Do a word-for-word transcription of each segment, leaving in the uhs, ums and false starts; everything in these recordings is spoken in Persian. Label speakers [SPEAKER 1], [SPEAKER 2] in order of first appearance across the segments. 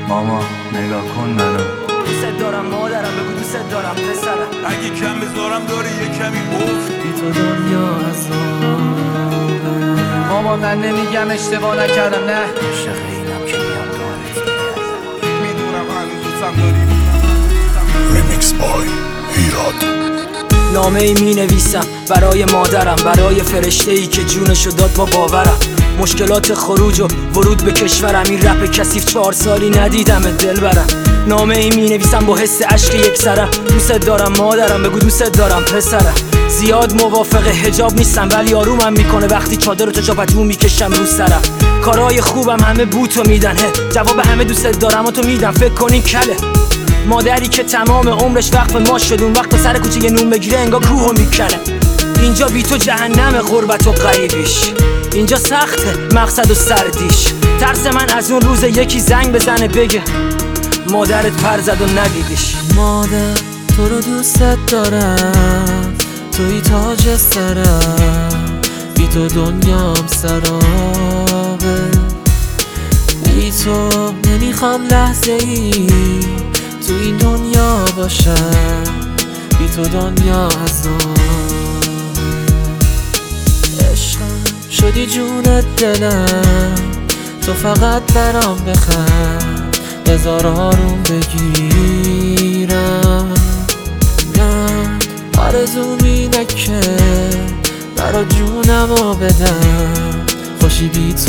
[SPEAKER 1] ماما نگاه کن منو،
[SPEAKER 2] دوست دارم مادرم، بگو دوست دارم پسرم.
[SPEAKER 3] اگه کم بذارم داری یه کمی افت.
[SPEAKER 2] بی تو دنیا عذابه.
[SPEAKER 1] ماما من نمیگم اشتباه نکردم، نه
[SPEAKER 2] عاشق اینم که میام دارت میگردم.
[SPEAKER 3] میدونم هنوز دوستم داری.
[SPEAKER 4] ریمیکس بای هیراد.
[SPEAKER 2] نامه ای می نویسم برای مادرم، برای فرشته ای که جونشو داد با باورم. مشکلات خروج و ورود به کشورم، این رپ کثیف چهار سالی ندیدم دل برم. نامه ای می نویسم با حس عشق یک سرم، دوست دارم مادرم، بگو دوست دارم پسرم. زیاد موافق حجاب نیستم ولی آرومم میکنه وقتی چادر و تجابتو میکشم رو سرم. کارهای خوبم همه بوتو میدن، جواب همه دوست دارم و تو میدم، فکر کنی کله. مادری که تمام عمرش وقف ما شد، اون وقت سر کوچه یه نون بگیره انگار کوهو میکنه. اینجا بی تو جهنم غربت و غریبیش، اینجا سخته مقصد و سردیش. ترس من از اون روز یکی زنگ بزنه بگه مادرت پر زد و ندیدیش. مادر تو رو دوست دارم، توی تاج سرم، بی تو دنیام سرابه. بی تو نمیخوام لحظه ای تو این دنیا باشم، بی تو دنیا عذاب. عشقم شدی جون دلم، تو فقط برام بخند، بذار آروم بگیرم. من آرزوم اینه که برا جونمو بدم، خوشی بی تو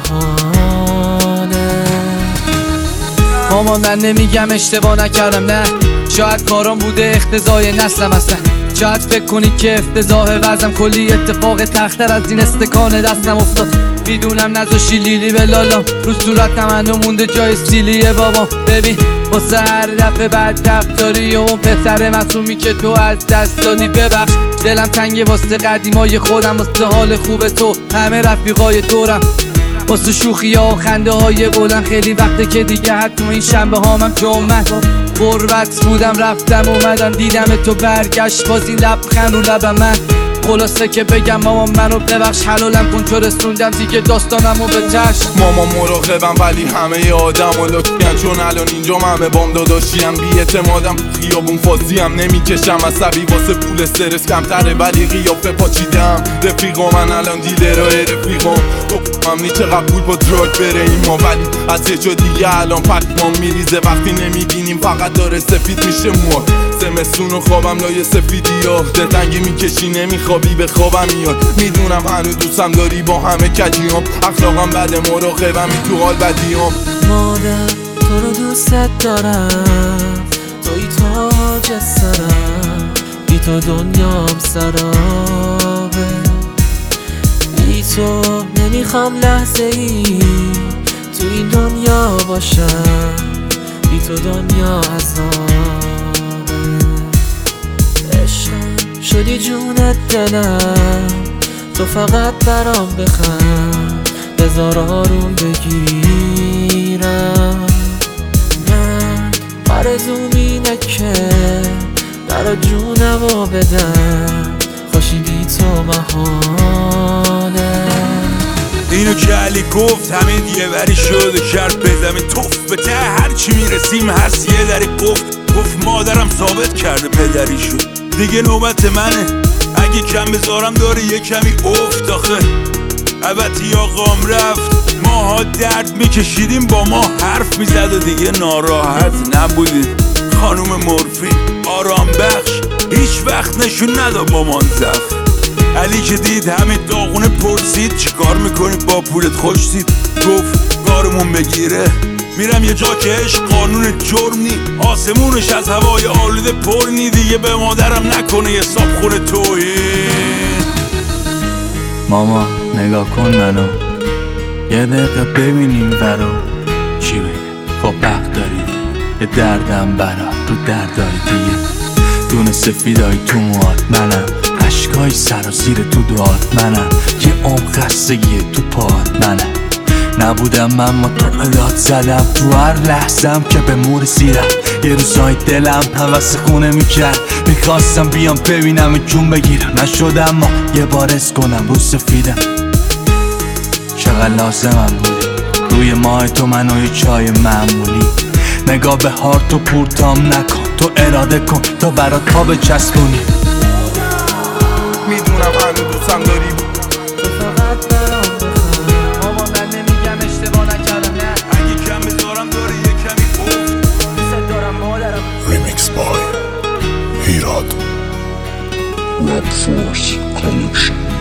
[SPEAKER 2] محاله.
[SPEAKER 1] ماما من نمیگم اشتباه نکردم، نه شاید کارام بوده اختزای نسلم اصلا. شاید فکر کنی که افتضاح وزم، کلی اتفاق تختر از این استکان دستم افتاد. میدونم نذاشی لیلی به لالام، رو صورتم هنو مونده جای سیلیه بابا. ببین واسه هر دفعه بعد رفتاری و اون پسر معصومی که تو از دست دادی، ببخش دلم تنگه واسه قدیمای خودم، واسه حال خوب تو همه رفیقای دورم، واسه شوخی ها و خنده های بلند. خیلی وقته که دیگه حتی این شنبه هامم جمعه غربت بودم، رفتم اومدم دیدم تو برگشت، باز این لبخند رو لبم من. خلاصه که بگم ماما منو ببخش، حلالم کن چو رسوندم دیگه داستانمو به چشم.
[SPEAKER 3] ماما مراقبم ولی همه آدم و لطفیان، چون الان اینجا همه بام داداشیم. بی اعتمادم خیابون فازیم، نمیکشم عصبی واسه پول استرس کمتره ولی قیافه پاچیدم. رفیقا من الان دیلرای رفیقام، تو همنی چقدر پول با دراگ بره این ما، ولی از یه جا دیگه الان پکمان میریزه وقتی نمیبینیم فقط داره سفید میشه مو. زمستون و خوابم لای سفیدی ها، دلتنگی میکشی نمیخوابی به خوابم میاد. میدونم هنوز دوستم داری با همه کجیام، اخلاقم بده مراقبم این تو حال بدیام.
[SPEAKER 2] مادر تو رو دوست دارم، توی تاج سرم، بی تو دنیام سرابه. بی تو نمیخوام لحظه ای تو این دنیا باشم، بی تو دنیا عذاب. عشقم شدی جون دلم، تو فقط برام بخند، بذار آروم بگیرم. من آرزوم اینه که برا جونمو بدم، خوشی بی تو محاله.
[SPEAKER 3] اینو که علی گفت همه دیگه وری شده کرد به زمین توف، به ته هرچی میرسیم هست یه دری قفل. گفت مادرم ثابت کرده پدری شد، دیگه نوبت منه اگه کم بذارم داره یه کمی افت. آخه البته آقام رفت، ماها درد میکشیدیم با ما حرف میزد و دیگه ناراحت نبودیم. خانوم مورفین آرام بخش هیچ وقت نشون نداد با منزف. علی که دید همه داغونه پرسید چی کار میکنی با پولت خوش دید، گفت کارمون بگیره میرم یه جا که عشق قانون جرم نی، آسمونش از هوای آلوده پر نی. دیگه به مادرم نکنه یه صاحب خونه توهین.
[SPEAKER 1] ماما نگاه کن منو، یه دقیقه ببینیم ورا چی بگه. خب حق داری یه دردم برا تو درد داری دیگه. دونه سفیدای تو موات منم، عشقای سراسیر تو دوات منم، یه عمق خستگی تو پات منم. نبودم من ما تو داد زدم تو هر لحظم که به مور رسیدم. یه روزای دلم هوس خونه میکرد، میخواستم بیام ببینم جون بگیرم، نشدم ما یه بار اس کنم رو سفیدم. چقدر لازمم بودی روی ماه تو منو یه چای معمولی، نگاه به هارتو پورتام نکن، تو اراده کن تا برات پا بچسبونی.
[SPEAKER 3] میدونم هنو دوستم داری
[SPEAKER 1] ماما من نمیگم اشتباه نکردم نه،
[SPEAKER 3] اگه کم بذارم داره یه کمی افت.
[SPEAKER 2] دوست دارم مادرم.
[SPEAKER 4] Remix by Hirad. Rap Force Collection.